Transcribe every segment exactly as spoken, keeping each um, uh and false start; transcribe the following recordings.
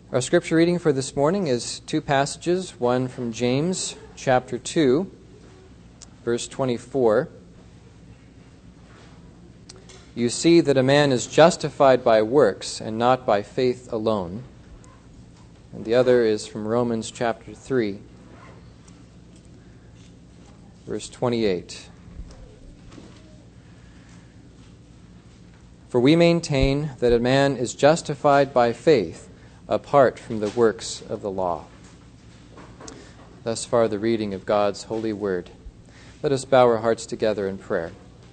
Our scripture reading for this morning is two passages, one from James chapter two, verse twenty-four. You see that a man is justified by works and not by faith alone. And the other is from Romans chapter three, verse twenty-eight. For we maintain that a man is justified by faith apart from the works of the law. Thus far the reading of God's holy word. Let us bow our hearts together in prayer.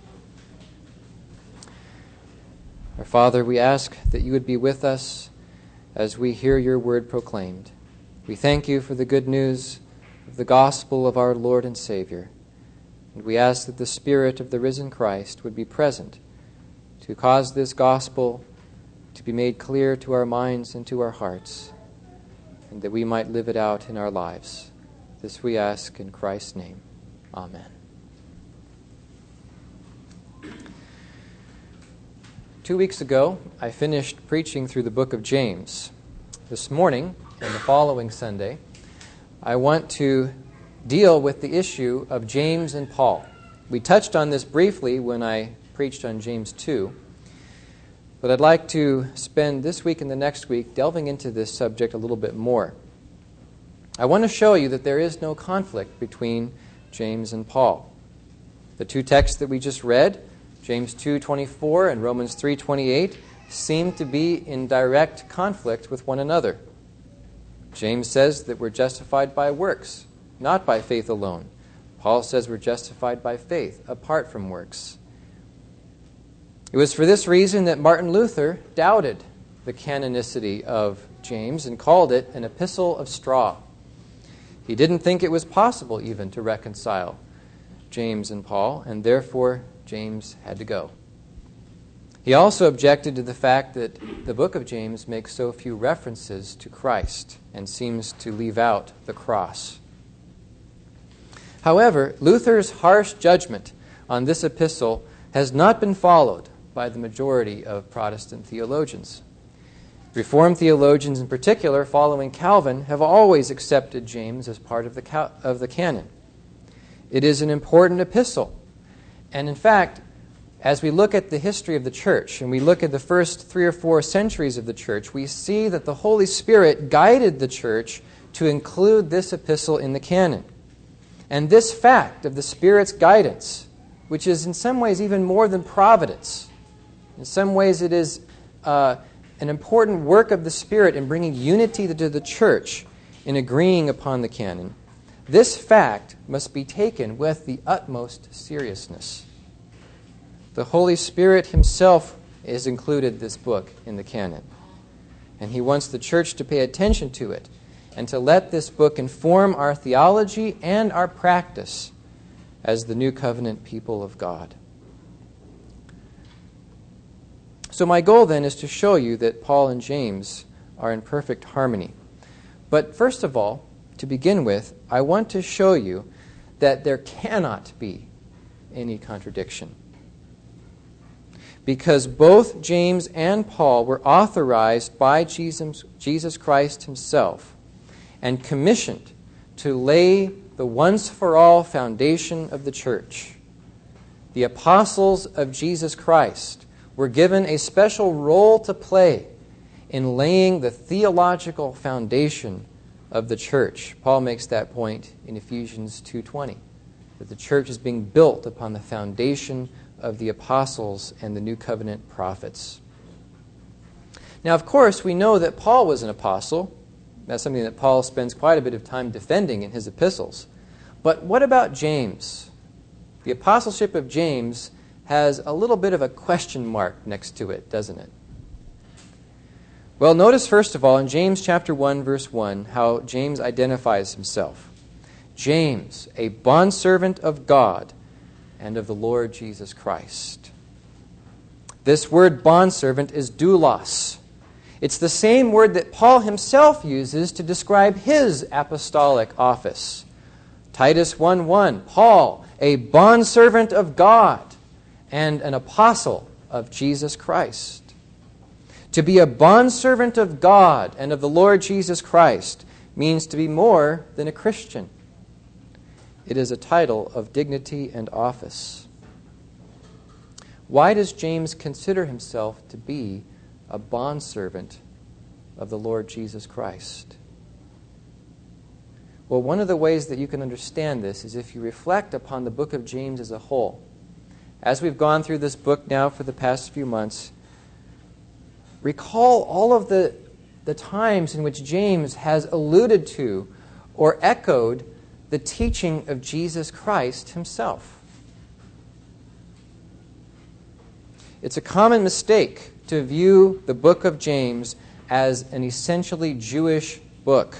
Our Father, we ask that you would be with us as we hear your word proclaimed. We thank you for the good news of the gospel of our Lord and Savior. And we ask that the Spirit of the risen Christ would be present to cause this gospel to be made clear to our minds and to our hearts, and that we might live it out in our lives. This we ask in Christ's name. Amen. Two weeks ago, I finished preaching through the book of James. This morning, and the following Sunday, I want to deal with the issue of James and Paul. We touched on this briefly when I preached on James two, but I'd like to spend this week and the next week delving into this subject a little bit more. I want to show you that there is no conflict between James and Paul. The two texts that we just read, James two twenty-four and Romans three twenty-eight, seem to be in direct conflict with one another. James says that we're justified by works, not by faith alone. Paul says we're justified by faith, apart from works. It was for this reason that Martin Luther doubted the canonicity of James and called it an epistle of straw. He didn't think it was possible even to reconcile James and Paul, and therefore James had to go. He also objected to the fact that the book of James makes so few references to Christ and seems to leave out the cross. However, Luther's harsh judgment on this epistle has not been followed by the majority of Protestant theologians. Reformed theologians in particular, following Calvin, have always accepted James as part of the, ca- of the canon. It is an important epistle. And in fact, as we look at the history of the church, and we look at the first three or four centuries of the church, we see that the Holy Spirit guided the church to include this epistle in the canon. And this fact of the Spirit's guidance, which is in some ways even more than providence, in some ways it is uh, an important work of the Spirit in bringing unity to the church in agreeing upon the canon. This fact must be taken with the utmost seriousness. The Holy Spirit himself has included this book in the canon, and he wants the church to pay attention to it and to let this book inform our theology and our practice as the New Covenant people of God. So my goal then is to show you that Paul and James are in perfect harmony. But first of all, to begin with, I want to show you that there cannot be any contradiction. Because both James and Paul were authorized by Jesus, Jesus Christ himself and commissioned to lay the once-for-all foundation of the church. The apostles of Jesus Christ were given a special role to play in laying the theological foundation of the church. Paul makes that point in Ephesians two twenty, that the church is being built upon the foundation of the apostles and the New Covenant prophets. Now, of course, we know that Paul was an apostle. That's something that Paul spends quite a bit of time defending in his epistles. But what about James? The apostleship of James has a little bit of a question mark next to it, doesn't it? Well, notice first of all in James chapter one, verse one, how James identifies himself. James, a bondservant of God and of the Lord Jesus Christ. This word bondservant is doulos. It's the same word that Paul himself uses to describe his apostolic office. Titus one one, Paul, a bondservant of God and an apostle of Jesus Christ. To be a bondservant of God and of the Lord Jesus Christ means to be more than a Christian. It is a title of dignity and office. Why does James consider himself to be a bondservant of the Lord Jesus Christ? Well, one of the ways that you can understand this is if you reflect upon the book of James as a whole. As we've gone through this book now for the past few months, recall all of the, the times in which James has alluded to or echoed the teaching of Jesus Christ himself. It's a common mistake to view the book of James as an essentially Jewish book.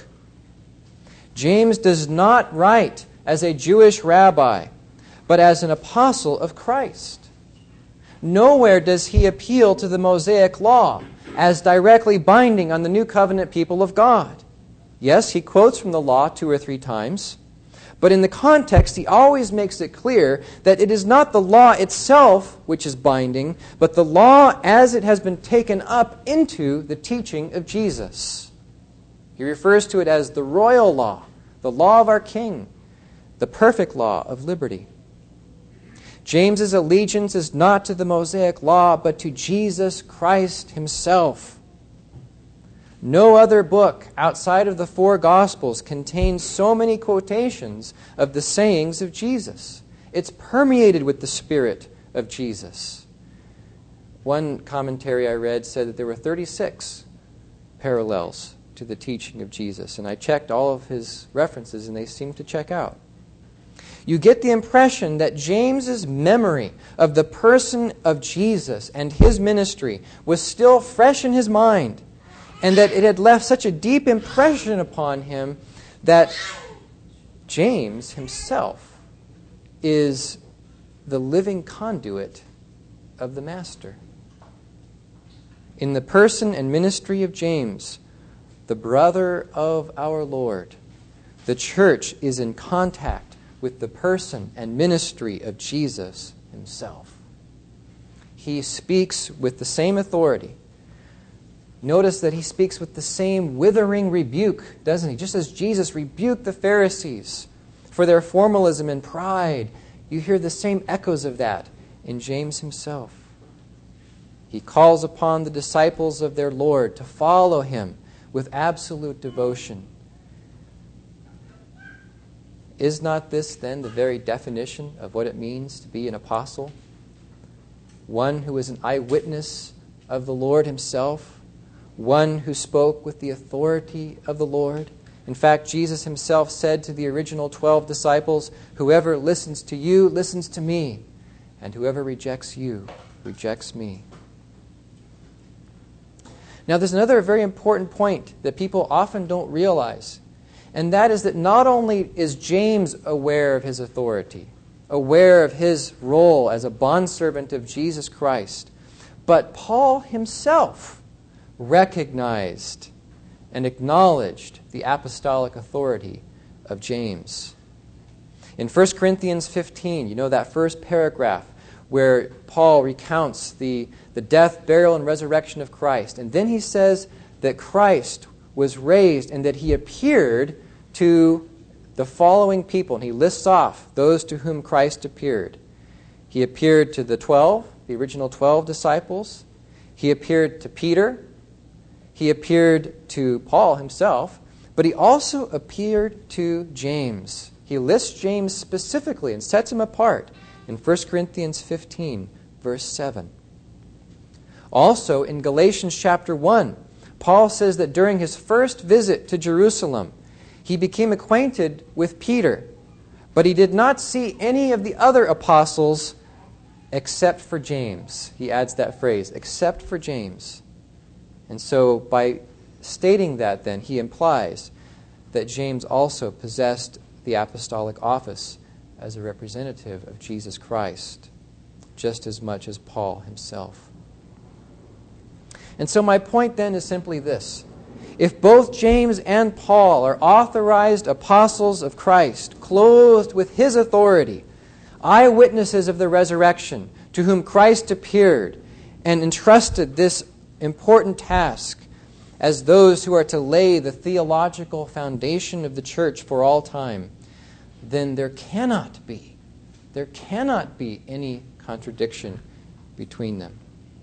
James does not write as a Jewish rabbi, but as an apostle of Christ. Nowhere does he appeal to the Mosaic law as directly binding on the new covenant people of God. Yes, he quotes from the law two or three times, but in the context he always makes it clear that it is not the law itself which is binding, but the law as it has been taken up into the teaching of Jesus. He refers to it as the royal law, the law of our King, the perfect law of liberty. James's allegiance is not to the Mosaic law, but to Jesus Christ himself. No other book outside of the four Gospels contains so many quotations of the sayings of Jesus. It's permeated with the Spirit of Jesus. One commentary I read said that there were thirty-six parallels to the teaching of Jesus, and I checked all of his references, and they seemed to check out. You get the impression that James's memory of the person of Jesus and his ministry was still fresh in his mind, and that it had left such a deep impression upon him that James himself is the living conduit of the Master. In the person and ministry of James, the brother of our Lord, the church is in contact with the person and ministry of Jesus himself. He speaks with the same authority. Notice that he speaks with the same withering rebuke, doesn't he? Just as Jesus rebuked the Pharisees for their formalism and pride, you hear the same echoes of that in James himself. He calls upon the disciples of their Lord to follow him with absolute devotion. Is not this then the very definition of what it means to be an apostle? One who is an eyewitness of the Lord himself, one who spoke with the authority of the Lord. In fact, Jesus himself said to the original twelve disciples, "Whoever listens to you listens to me, and whoever rejects you rejects me." Now, there's another very important point that people often don't realize, and that is that not only is James aware of his authority, aware of his role as a bondservant of Jesus Christ, but Paul himself recognized and acknowledged the apostolic authority of James. In First Corinthians fifteen, you know that first paragraph where Paul recounts the, the death, burial, and resurrection of Christ. And then he says that Christ was raised and that he appeared to the following people. And he lists off those to whom Christ appeared. He appeared to the twelve, the original twelve disciples. He appeared to Peter. He appeared to Paul himself. But he also appeared to James. He lists James specifically and sets him apart in First Corinthians fifteen, verse seven. Also, in Galatians chapter one, Paul says that during his first visit to Jerusalem, he became acquainted with Peter, but he did not see any of the other apostles except for James. He adds that phrase, except for James. And so by stating that then, he implies that James also possessed the apostolic office as a representative of Jesus Christ, just as much as Paul himself. And so my point then is simply this. If both James and Paul are authorized apostles of Christ, clothed with his authority, eyewitnesses of the resurrection, to whom Christ appeared and entrusted this important task as those who are to lay the theological foundation of the church for all time, then there cannot be, there cannot be any contradiction between them.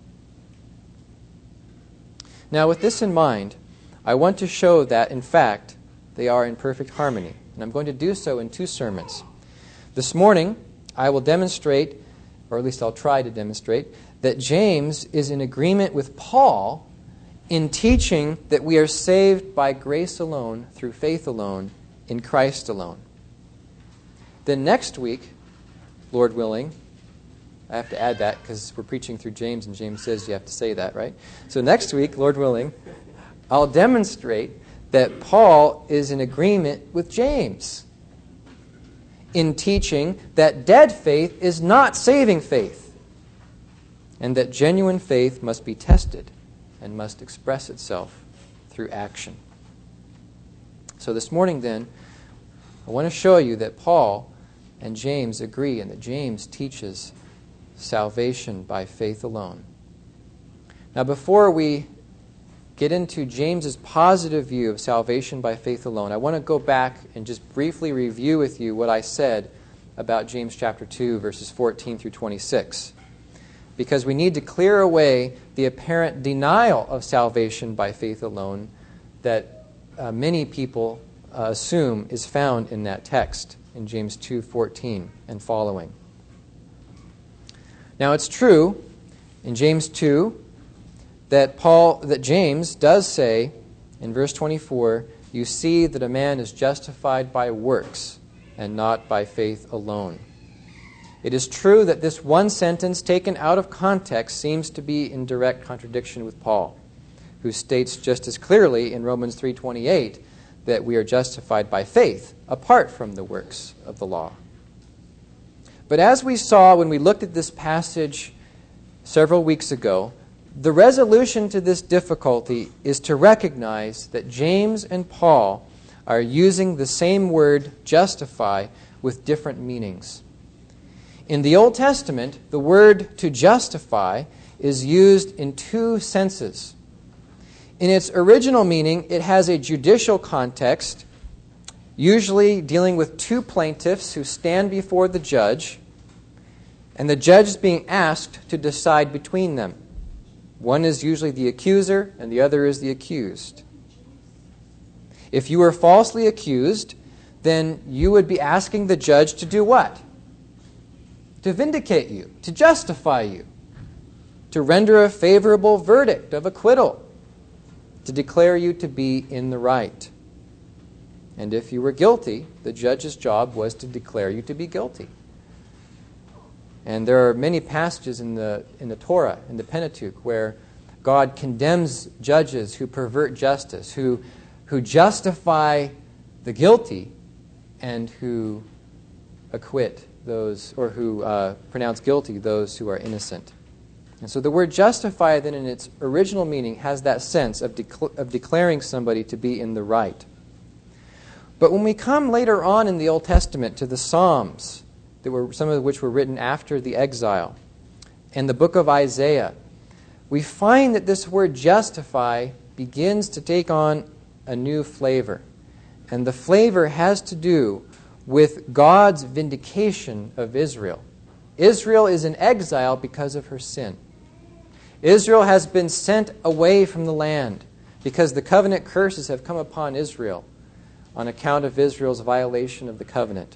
Now, with this in mind, I want to show that, in fact, they are in perfect harmony. And I'm going to do so in two sermons. This morning, I will demonstrate, or at least I'll try to demonstrate, that James is in agreement with Paul in teaching that we are saved by grace alone, through faith alone, in Christ alone. Then next week, Lord willing, I have to add that because we're preaching through James, and James says you have to say that, right? So next week, Lord willing, I'll demonstrate that Paul is in agreement with James in teaching that dead faith is not saving faith, and that genuine faith must be tested and must express itself through action. So this morning then, I want to show you that Paul and James agree, and that James teaches salvation by faith alone. Now, before we get into James's positive view of salvation by faith alone, I want to go back and just briefly review with you what I said about James chapter two, verses fourteen through twenty-six. Because we need to clear away the apparent denial of salvation by faith alone that uh, many people uh, assume is found in that text in James two fourteen and following. Now, it's true in James two that Paul, that James does say in verse twenty-four, "You see that a man is justified by works and not by faith alone." It is true that this one sentence taken out of context seems to be in direct contradiction with Paul, who states just as clearly in Romans three twenty-eight that we are justified by faith apart from the works of the law. But as we saw when we looked at this passage several weeks ago, the resolution to this difficulty is to recognize that James and Paul are using the same word, justify, with different meanings. In the Old Testament, the word to justify is used in two senses. In its original meaning, it has a judicial context, usually dealing with two plaintiffs who stand before the judge, and the judge is being asked to decide between them. One is usually the accuser, and the other is the accused. If you were falsely accused, then you would be asking the judge to do what? To vindicate you, to justify you, to render a favorable verdict of acquittal, to declare you to be in the right. And if you were guilty, the judge's job was to declare you to be guilty. And there are many passages in the in the Torah, in the Pentateuch, where God condemns judges who pervert justice, who who justify the guilty and who acquit those, or who uh, pronounce guilty those who are innocent. And so the word justify then in its original meaning has that sense of, decl- of declaring somebody to be in the right. But when we come later on in the Old Testament to the Psalms, that were, some of which were written after the exile, and the book of Isaiah, we find that this word justify begins to take on a new flavor. And the flavor has to do with God's vindication of Israel. Israel is in exile because of her sin. Israel has been sent away from the land because the covenant curses have come upon Israel on account of Israel's violation of the covenant.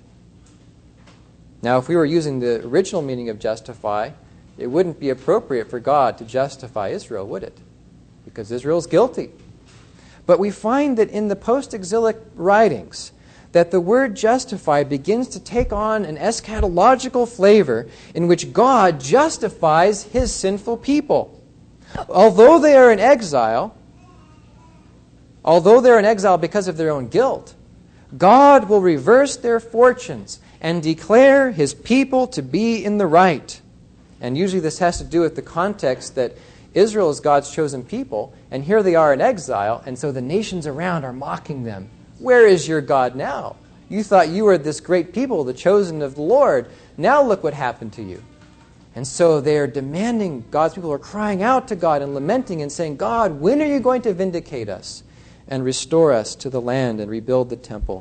Now, if we were using the original meaning of justify, it wouldn't be appropriate for God to justify Israel, would it? Because Israel's guilty. But we find that in the post-exilic writings, that the word justify begins to take on an eschatological flavor in which God justifies His sinful people. Although they are in exile, although they're in exile because of their own guilt, God will reverse their fortunes and declare His people to be in the right. And usually this has to do with the context that Israel is God's chosen people, and here they are in exile, and so the nations around are mocking them. Where is your God now? You thought you were this great people, the chosen of the Lord. Now look what happened to you. And so they are demanding, God's people are crying out to God and lamenting and saying, God, when are you going to vindicate us and restore us to the land and rebuild the temple?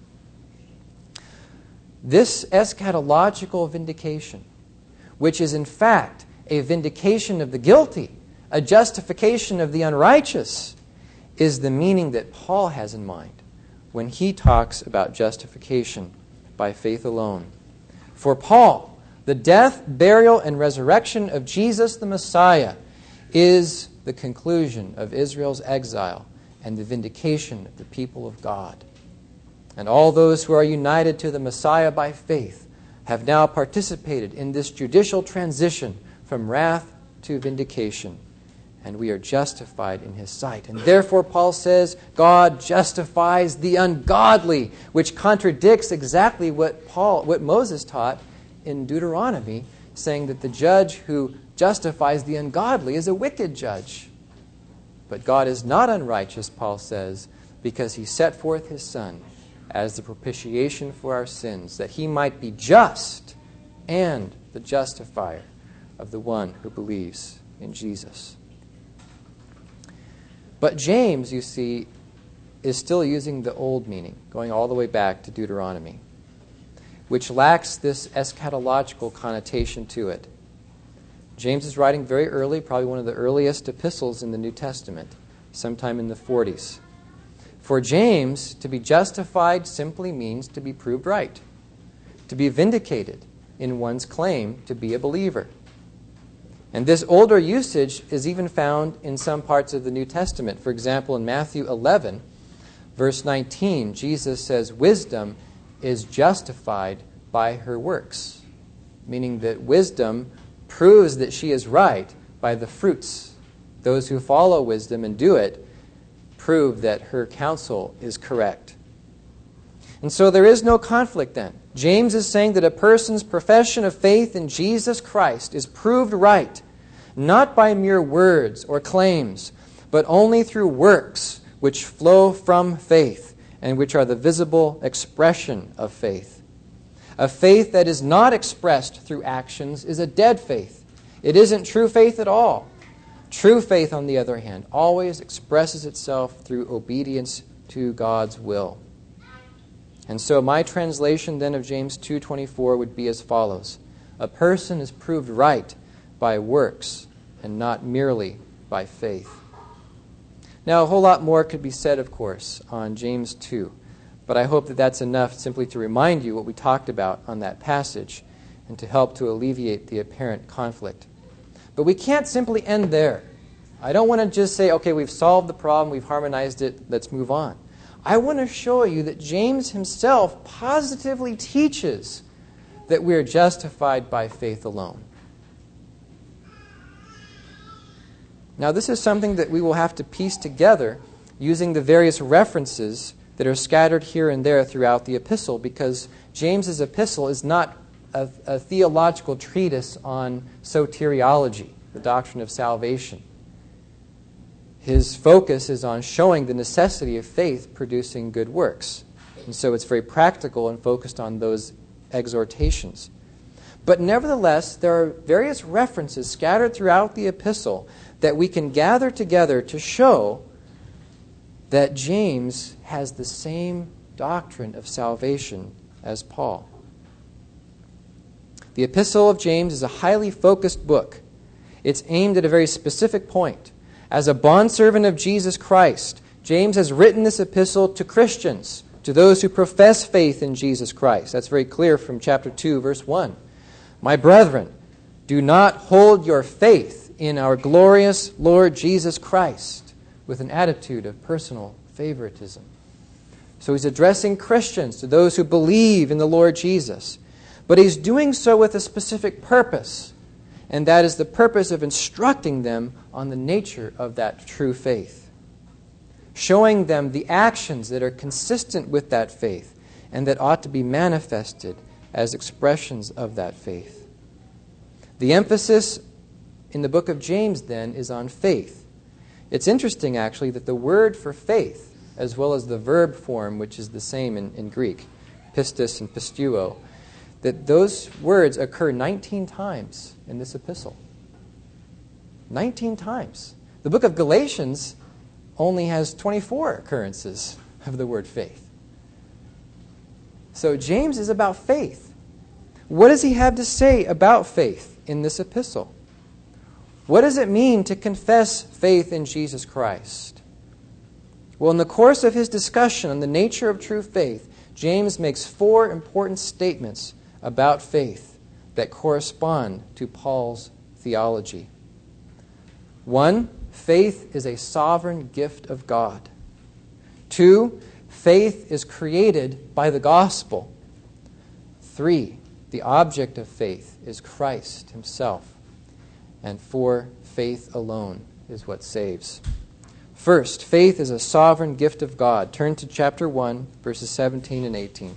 This eschatological vindication, which is in fact a vindication of the guilty, a justification of the unrighteous, is the meaning that Paul has in mind when he talks about justification by faith alone. For Paul, the death, burial, and resurrection of Jesus the Messiah is the conclusion of Israel's exile and the vindication of the people of God. And all those who are united to the Messiah by faith have now participated in this judicial transition from wrath to vindication. And we are justified in His sight. And therefore, Paul says, God justifies the ungodly, which contradicts exactly what Paul, what Moses taught in Deuteronomy, saying that the judge who justifies the ungodly is a wicked judge. But God is not unrighteous, Paul says, because He set forth His Son as the propitiation for our sins, that He might be just and the justifier of the one who believes in Jesus. But James, you see, is still using the old meaning, going all the way back to Deuteronomy, which lacks this eschatological connotation to it. James is writing very early, probably one of the earliest epistles in the New Testament, sometime in the forties. For James, to be justified simply means to be proved right, to be vindicated in one's claim to be a believer. And this older usage is even found in some parts of the New Testament. For example, in Matthew eleven, verse nineteen, Jesus says, wisdom is justified by her works, meaning that wisdom proves that she is right by the fruits. Those who follow wisdom and do it prove that her counsel is correct. And so there is no conflict then. James is saying that a person's profession of faith in Jesus Christ is proved right, not by mere words or claims, but only through works which flow from faith and which are the visible expression of faith. A faith that is not expressed through actions is a dead faith. It isn't true faith at all. True faith, on the other hand, always expresses itself through obedience to God's will. And so my translation then of James two twenty-four would be as follows. A person is proved right by works and not merely by faith. Now, a whole lot more could be said, of course, on James two, but I hope that that's enough simply to remind you what we talked about on that passage and to help to alleviate the apparent conflict. But we can't simply end there. I don't want to just say, okay, we've solved the problem, we've harmonized it, let's move on. I want to show you that James himself positively teaches that we are justified by faith alone. Now, this is something that we will have to piece together using the various references that are scattered here and there throughout the epistle, because James's epistle is not a, a theological treatise on soteriology, the doctrine of salvation. His focus is on showing the necessity of faith producing good works. And so it's very practical and focused on those exhortations. But nevertheless, there are various references scattered throughout the epistle that we can gather together to show that James has the same doctrine of salvation as Paul. The Epistle of James is a highly focused book. It's aimed at a very specific point. As a bondservant of Jesus Christ, James has written this epistle to Christians, to those who profess faith in Jesus Christ. That's very clear from chapter two, verse one. My brethren, do not hold your faith in our glorious Lord Jesus Christ with an attitude of personal favoritism. So he's addressing Christians, to those who believe in the Lord Jesus. But he's doing so with a specific purpose, and that is the purpose of instructing them on the nature of that true faith, showing them the actions that are consistent with that faith and that ought to be manifested as expressions of that faith. The emphasis in the book of James, then, is on faith. It's interesting, actually, that the word for faith, as well as the verb form, which is the same in, in Greek, pistis and pistuo, that those words occur nineteen times in this epistle. nineteen times. The book of Galatians only has twenty-four occurrences of the word faith. So James is about faith. What does he have to say about faith in this epistle? What does it mean to confess faith in Jesus Christ? Well, in the course of his discussion on the nature of true faith, James makes four important statements about faith that correspond to Paul's theology. One, faith is a sovereign gift of God. Two, faith is created by the gospel. Three, the object of faith is Christ himself. And four, faith alone is what saves. First, faith is a sovereign gift of God. Turn to chapter one, verses seventeen and eighteen.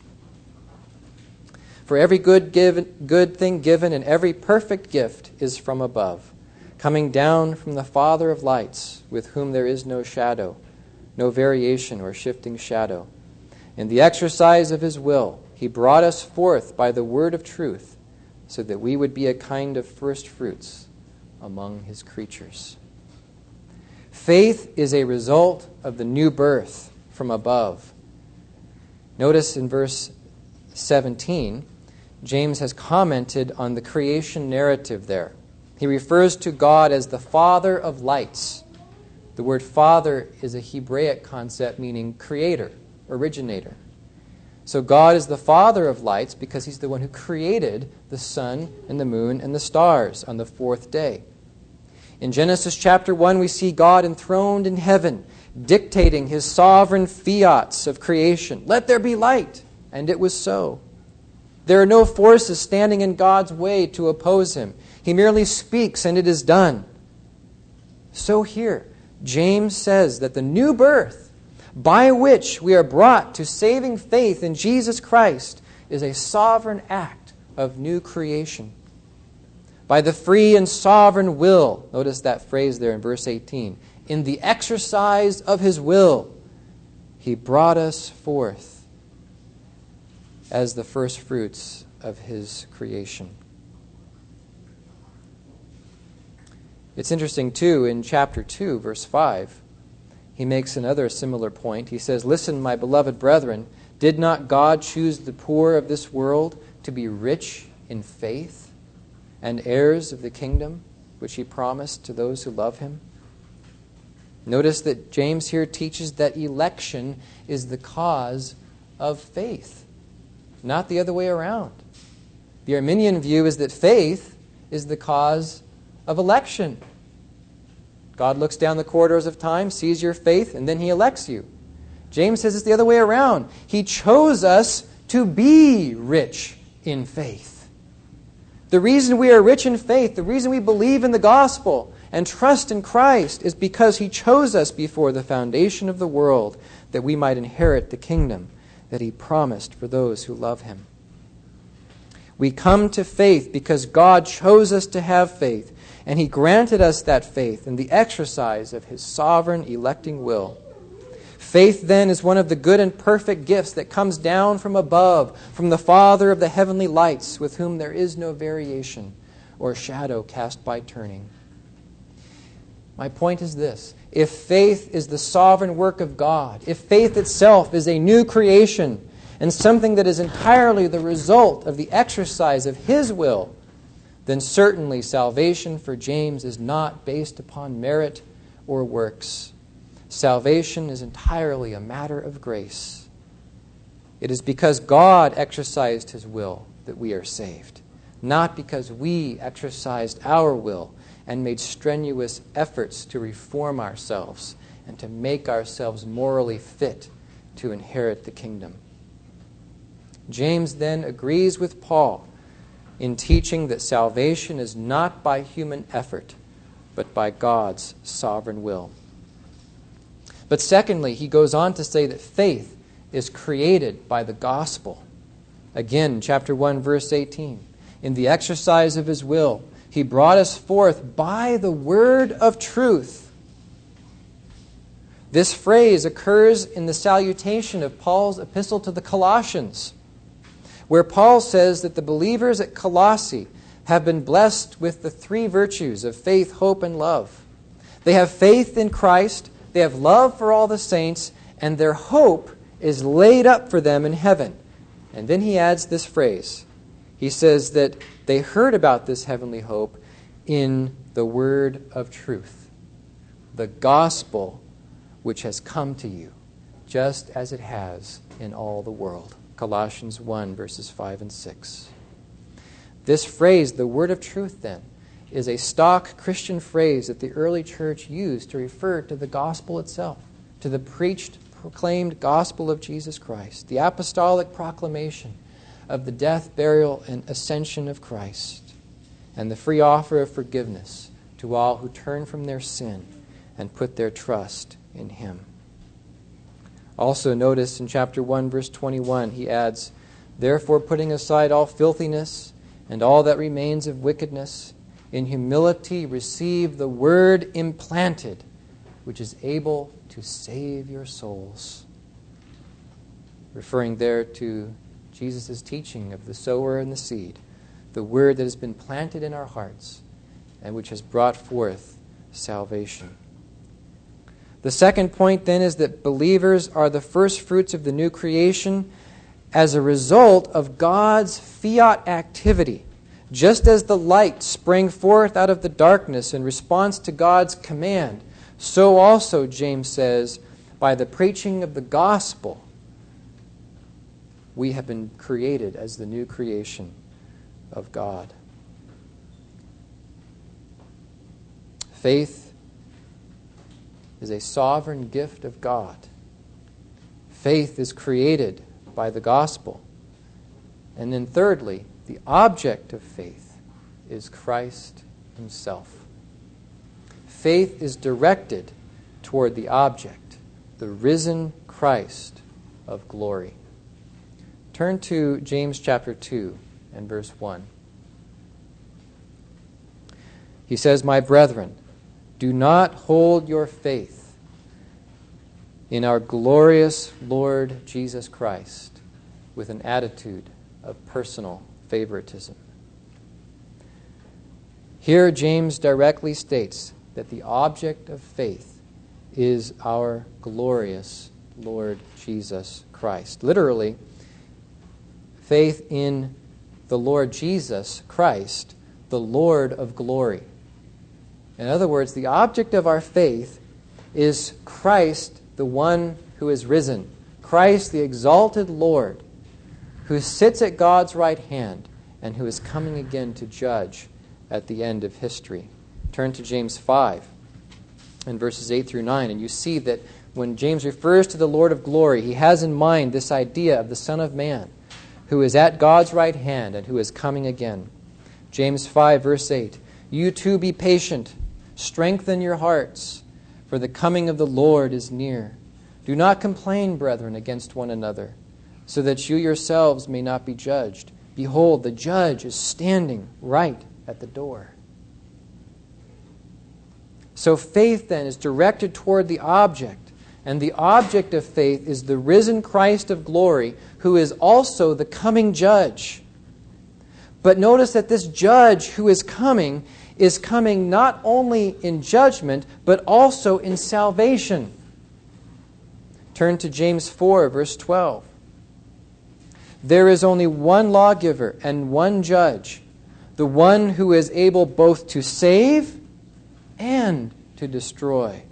For every good, given, good thing given and every perfect gift is from above, coming down from the Father of lights, with whom there is no shadow, no variation or shifting shadow. In the exercise of his will, he brought us forth by the word of truth, so that we would be a kind of first fruits among his creatures. Faith is a result of the new birth from above. Notice in verse seventeen, James has commented on the creation narrative there. He refers to God as the Father of lights. The word Father is a Hebraic concept meaning creator, originator. So God is the Father of lights because he's the one who created the sun and the moon and the stars on the fourth day. In Genesis chapter one, we see God enthroned in heaven, dictating his sovereign fiats of creation. Let there be light, and it was so. There are no forces standing in God's way to oppose him. He merely speaks, and it is done. So here, James says that the new birth, by which we are brought to saving faith in Jesus Christ, is a sovereign act of new creation. By the free and sovereign will, notice that phrase there in verse eighteen, in the exercise of his will, he brought us forth as the first fruits of his creation. It's interesting, too, in chapter two, verse five, he makes another similar point. He says, "Listen, my beloved brethren, did not God choose the poor of this world to be rich in faith and heirs of the kingdom which he promised to those who love him?" Notice that James here teaches that election is the cause of faith, not the other way around. The Arminian view is that faith is the cause of election. God looks down the corridors of time, sees your faith, and then he elects you. James says it's the other way around. He chose us to be rich in faith. The reason we are rich in faith, the reason we believe in the gospel and trust in Christ, is because he chose us before the foundation of the world that we might inherit the kingdom that he promised for those who love him. We come to faith because God chose us to have faith, and he granted us that faith in the exercise of his sovereign electing will. Faith, then, is one of the good and perfect gifts that comes down from above, from the Father of the heavenly lights, with whom there is no variation or shadow cast by turning. My point is this: if faith is the sovereign work of God, if faith itself is a new creation and something that is entirely the result of the exercise of his will, then certainly salvation for James is not based upon merit or works. Salvation is entirely a matter of grace. It is because God exercised his will that we are saved, not because we exercised our will and made strenuous efforts to reform ourselves and to make ourselves morally fit to inherit the kingdom. James then agrees with Paul in teaching that salvation is not by human effort, but by God's sovereign will. But secondly, he goes on to say that faith is created by the gospel. Again, chapter one, verse eighteen. In the exercise of his will, he brought us forth by the word of truth. This phrase occurs in the salutation of Paul's epistle to the Colossians. where Paul says that the believers at Colossae have been blessed with the three virtues of faith, hope, and love. They have faith in Christ, they have love for all the saints, and their hope is laid up for them in heaven. And then he adds this phrase. He says that they heard about this heavenly hope in the word of truth, the gospel which has come to you, just as it has in all the world. Colossians one, verses five and six. This phrase, the word of truth, then, is a stock Christian phrase that the early church used to refer to the gospel itself, to the preached, proclaimed gospel of Jesus Christ, the apostolic proclamation of the death, burial, and ascension of Christ, and the free offer of forgiveness to all who turn from their sin and put their trust in Him. Also notice in chapter one, verse twenty-one, he adds, "Therefore, putting aside all filthiness and all that remains of wickedness, in humility receive the word implanted, which is able to save your souls." Referring there to Jesus' teaching of the sower and the seed, the word that has been planted in our hearts and which has brought forth salvation. The second point, then, is that believers are the first fruits of the new creation as a result of God's fiat activity. Just as the light sprang forth out of the darkness in response to God's command, so also, James says, by the preaching of the gospel, we have been created as the new creation of God. Faith is a sovereign gift of God. Faith is created by the gospel. And then thirdly, the object of faith is Christ Himself. Faith is directed toward the object, the risen Christ of glory. Turn to James chapter two and verse one. He says, "My brethren, do not hold your faith in our glorious Lord Jesus Christ with an attitude of personal favoritism." Here, James directly states that the object of faith is our glorious Lord Jesus Christ. Literally, faith in the Lord Jesus Christ, the Lord of glory. In other words, the object of our faith is Christ, the one who is risen. Christ, the exalted Lord, who sits at God's right hand and who is coming again to judge at the end of history. Turn to James five and verses eight through nine, and you see that when James refers to the Lord of glory, he has in mind this idea of the Son of Man, who is at God's right hand and who is coming again. James five, verse eight, "You too be patient, strengthen your hearts, for the coming of the Lord is near. Do not complain, brethren, against one another, so that you yourselves may not be judged. Behold, the judge is standing right at the door." So faith then is directed toward the object, and the object of faith is the risen Christ of glory, who is also the coming judge. But notice that this judge who is coming is coming not only in judgment, but also in salvation. Turn to James four, verse twelve. "There is only one lawgiver and one judge, the one who is able both to save and to destroy."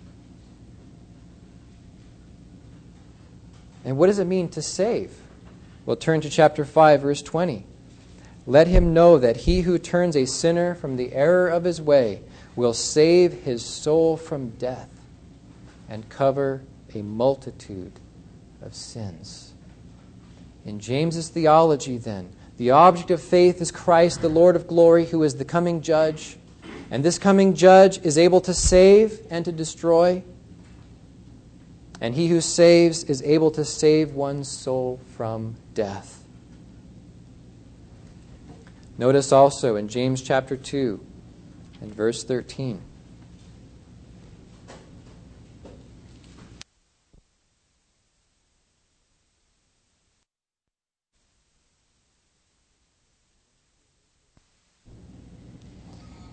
And what does it mean to save? Well, turn to chapter five, verse twenty. "Let him know that he who turns a sinner from the error of his way will save his soul from death and cover a multitude of sins." In James's theology, then, the object of faith is Christ, the Lord of glory, who is the coming judge. And this coming judge is able to save and to destroy. And he who saves is able to save one's soul from death. Notice also in James chapter two and verse thirteen.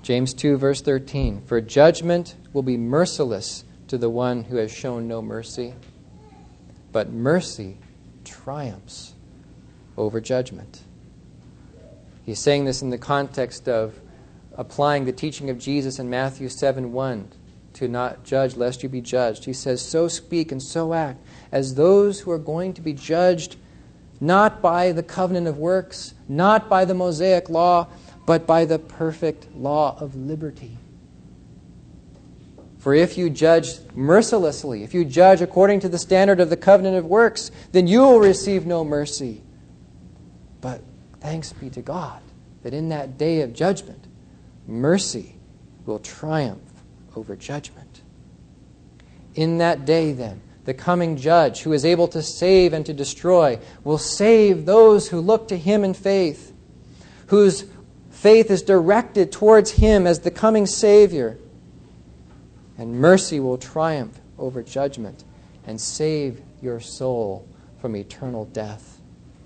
James two, verse thirteen, for judgment will be merciless to the one who has shown no mercy, but mercy triumphs over judgment. He's saying this in the context of applying the teaching of Jesus in Matthew seven one, to not judge lest you be judged. He says, so speak and so act as those who are going to be judged not by the covenant of works, not by the Mosaic law, but by the perfect law of liberty. For if you judge mercilessly, if you judge according to the standard of the covenant of works, then you will receive no mercy. But thanks be to God that in that day of judgment, mercy will triumph over judgment. In that day, then, the coming judge who is able to save and to destroy will save those who look to him in faith, whose faith is directed towards him as the coming Savior. And mercy will triumph over judgment and save your soul from eternal death.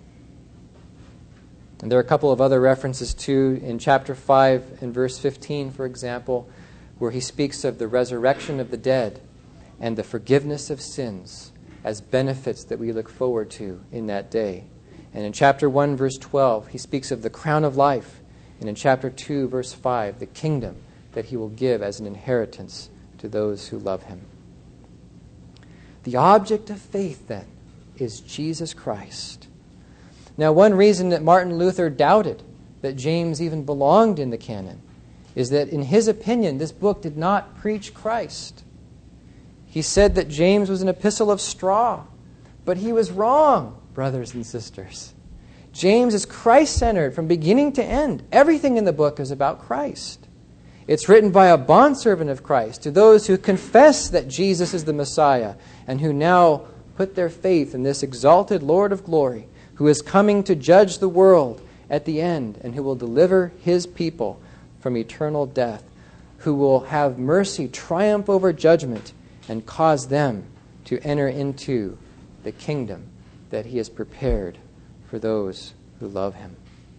And there are a couple of other references too in chapter five and verse fifteen, for example, where he speaks of the resurrection of the dead and the forgiveness of sins as benefits that we look forward to in that day. And in chapter one, verse twelve, he speaks of the crown of life. And in chapter two, verse five, the kingdom that he will give as an inheritance to those who love him. The object of faith, then, is Jesus Christ. Now, one reason that Martin Luther doubted that James even belonged in the canon is that, in his opinion, this book did not preach Christ. He said that James was an epistle of straw, but he was wrong, brothers and sisters. James is Christ-centered from beginning to end. Everything in the book is about Christ. It's written by a bondservant of Christ to those who confess that Jesus is the Messiah and who now put their faith in this exalted Lord of glory who is coming to judge the world at the end and who will deliver his people from eternal death, who will have mercy triumph over judgment and cause them to enter into the kingdom that he has prepared for those who love him.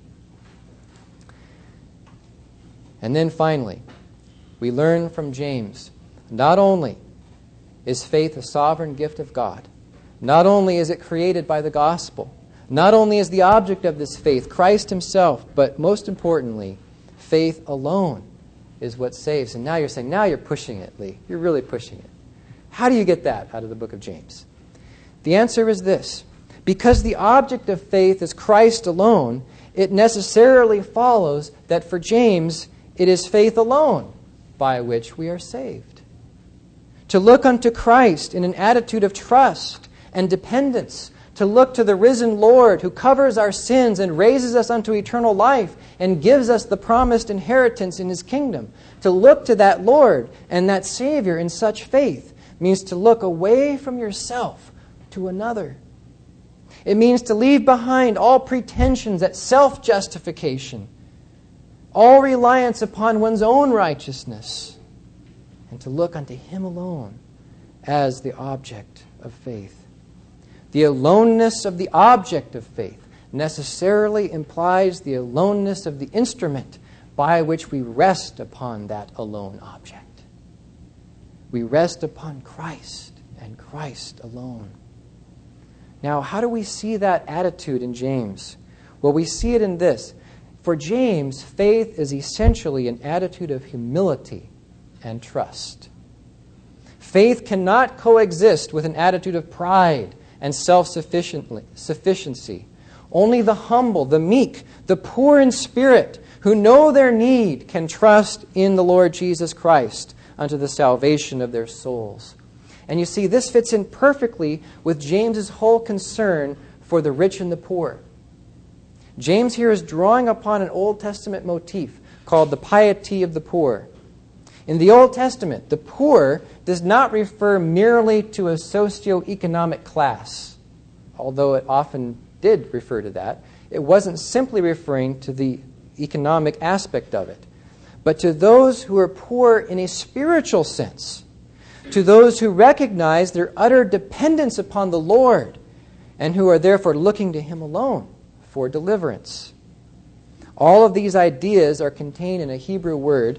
And then finally, we learn from James, not only is faith a sovereign gift of God, not only is it created by the gospel, not only is the object of this faith Christ himself, but most importantly, faith alone is what saves. And now you're saying, now you're pushing it, Lee. You're really pushing it. How do you get that out of the book of James? The answer is this. Because the object of faith is Christ alone, it necessarily follows that for James, it is faith alone by which we are saved. To look unto Christ in an attitude of trust and dependence, to look to the risen Lord who covers our sins and raises us unto eternal life and gives us the promised inheritance in his kingdom. To look to that Lord and that Savior in such faith means to look away from yourself to another. It means to leave behind all pretensions at self-justification, all reliance upon one's own righteousness, and to look unto him alone as the object of faith. The aloneness of the object of faith necessarily implies the aloneness of the instrument by which we rest upon that alone object. We rest upon Christ and Christ alone. Now, how do we see that attitude in James? Well, we see it in this. For James, faith is essentially an attitude of humility and trust. Faith cannot coexist with an attitude of pride and self-sufficiency. Only the humble, the meek, the poor in spirit, who know their need, can trust in the Lord Jesus Christ unto the salvation of their souls. And you see, this fits in perfectly with James's whole concern for the rich and the poor. James here is drawing upon an Old Testament motif called the piety of the poor. In the Old Testament, the poor does not refer merely to a socioeconomic class, although it often did refer to that. It wasn't simply referring to the economic aspect of it, but to those who are poor in a spiritual sense, to those who recognize their utter dependence upon the Lord and who are therefore looking to him alone for deliverance. All of these ideas are contained in a Hebrew word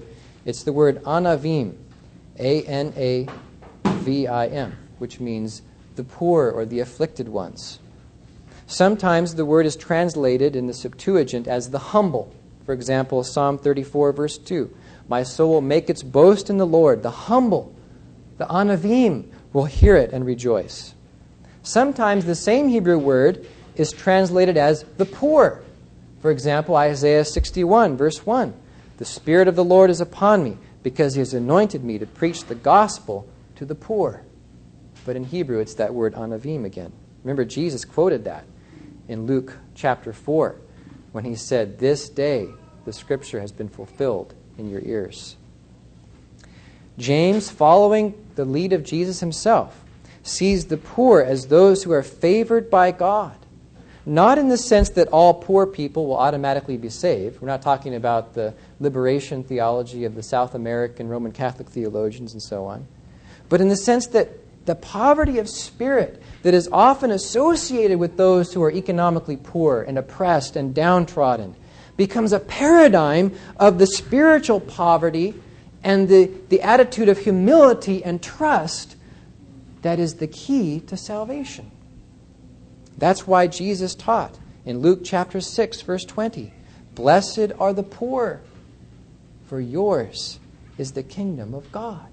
It's the word anavim, A N A V I M, which means the poor or the afflicted ones. Sometimes the word is translated in the Septuagint as the humble. For example, Psalm thirty-four, verse two. My soul will make its boast in the Lord. The humble, the anavim, will hear it and rejoice. Sometimes the same Hebrew word is translated as the poor. For example, Isaiah sixty-one, verse one. The Spirit of the Lord is upon me, because He has anointed me to preach the gospel to the poor. But in Hebrew, it's that word anavim again. Remember, Jesus quoted that in Luke chapter four, when He said, this day the Scripture has been fulfilled in your ears. James, following the lead of Jesus Himself, sees the poor as those who are favored by God. Not in the sense that all poor people will automatically be saved. We're not talking about the liberation theology of the South American Roman Catholic theologians and so on. But in the sense that the poverty of spirit that is often associated with those who are economically poor and oppressed and downtrodden becomes a paradigm of the spiritual poverty and the, the attitude of humility and trust that is the key to salvation. That's why Jesus taught in Luke chapter six, verse twenty, blessed are the poor, for yours is the kingdom of God.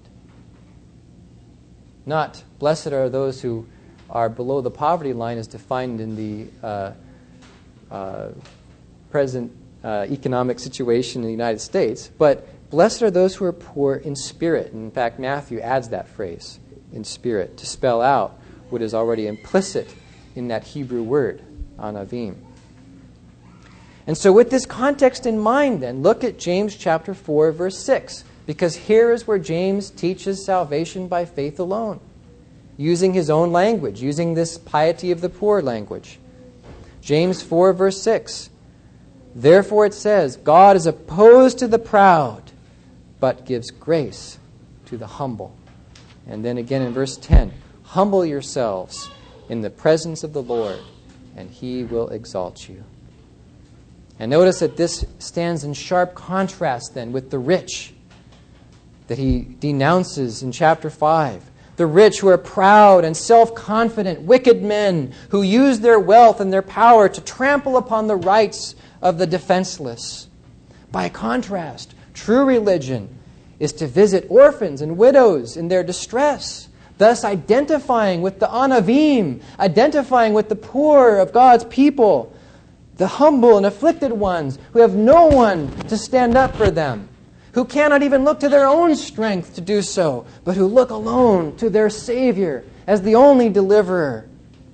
Not blessed are those who are below the poverty line as defined in the uh, uh, present uh, economic situation in the United States, but blessed are those who are poor in spirit. And in fact, Matthew adds that phrase, in spirit, to spell out what is already implicit in that Hebrew word, anavim. And so with this context in mind then, look at James chapter four, verse six, because here is where James teaches salvation by faith alone, using his own language, using this piety of the poor language. James four, verse six, therefore it says, God is opposed to the proud, but gives grace to the humble. And then again in verse ten, humble yourselves in the presence of the Lord, and He will exalt you. And notice that this stands in sharp contrast then with the rich that he denounces in chapter five. The rich who are proud and self-confident, wicked men who use their wealth and their power to trample upon the rights of the defenseless. By contrast, true religion is to visit orphans and widows in their distress, thus identifying with the anavim, identifying with the poor of God's people, the humble and afflicted ones who have no one to stand up for them, who cannot even look to their own strength to do so, but who look alone to their Savior as the only deliverer.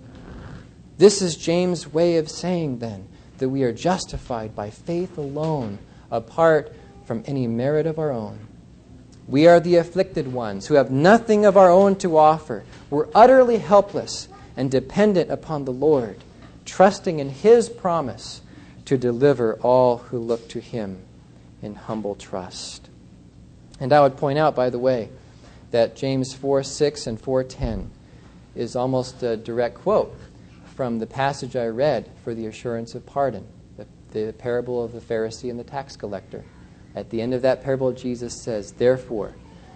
This is James' way of saying then that we are justified by faith alone, apart from any merit of our own. We are the afflicted ones who have nothing of our own to offer. We're utterly helpless and dependent upon the Lord, trusting in His promise to deliver all who look to Him in humble trust. And I would point out, by the way, that James four six and four ten is almost a direct quote from the passage I read for the assurance of pardon, the, the parable of the Pharisee and the tax collector. At the end of that parable, Jesus says, therefore,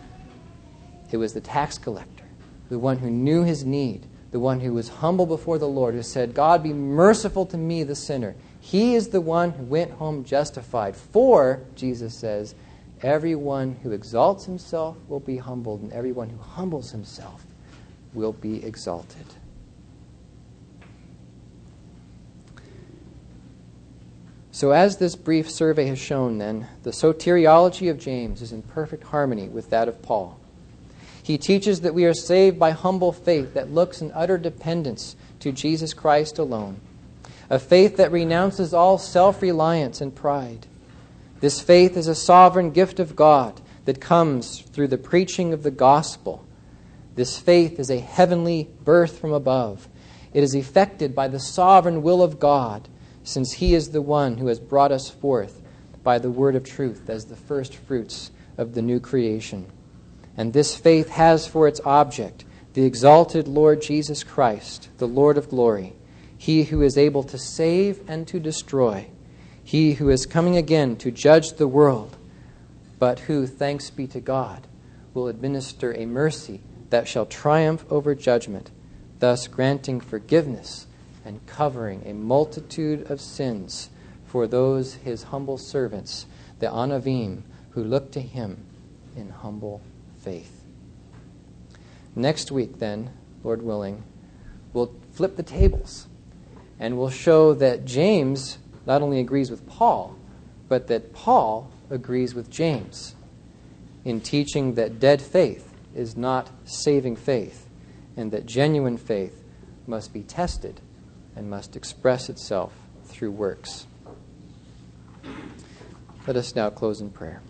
it was the tax collector, the one who knew his need, the one who was humble before the Lord, who said, God, be merciful to me, the sinner. He is the one who went home justified. For, Jesus says, everyone who exalts himself will be humbled, and everyone who humbles himself will be exalted. So as this brief survey has shown then, the soteriology of James is in perfect harmony with that of Paul. He teaches that we are saved by humble faith that looks in utter dependence to Jesus Christ alone, a faith that renounces all self-reliance and pride. This faith is a sovereign gift of God that comes through the preaching of the gospel. This faith is a heavenly birth from above. It is effected by the sovereign will of God, since He is the one who has brought us forth by the word of truth as the first fruits of the new creation. And this faith has for its object the exalted Lord Jesus Christ, the Lord of glory, He who is able to save and to destroy, He who is coming again to judge the world, but who, thanks be to God, will administer a mercy that shall triumph over judgment, thus granting forgiveness and covering a multitude of sins for those his humble servants, the Anavim, who look to him in humble faith. Next week, then, Lord willing, we'll flip the tables, and we'll show that James not only agrees with Paul, but that Paul agrees with James in teaching that dead faith is not saving faith, and that genuine faith must be tested and must express itself through works. Let us now close in prayer.